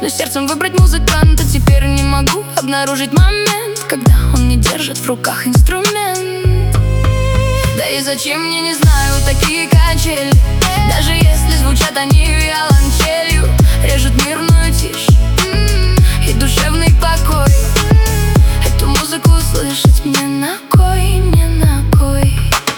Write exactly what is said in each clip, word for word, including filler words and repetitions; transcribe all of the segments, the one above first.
Но сердцем выбрать музыканта теперь не могу. Обнаружить момент, когда он не держит в руках инструмент. Да и зачем мне, не знаю, такие качели. Даже если звучат они виолончелью, режут мирную тишь и душевный покой. Эту музыку слышать мне на кой, не на кой.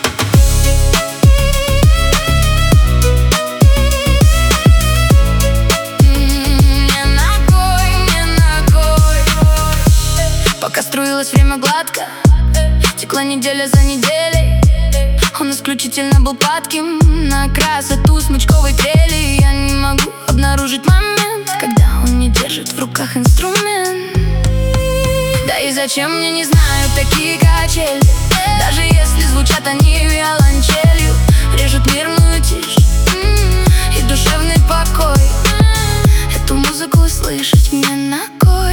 Пока струилось время гладко, текла неделя за неделей. Он исключительно был падким на красоту смычковой трели. Я не могу обнаружить момент, когда он не держит в руках инструмент. Да и зачем мне, не знаю, такие качели. Даже если звучат они виолончелью, режут мирную тишь и душевный покой. Эту музыку слышать мне на кой.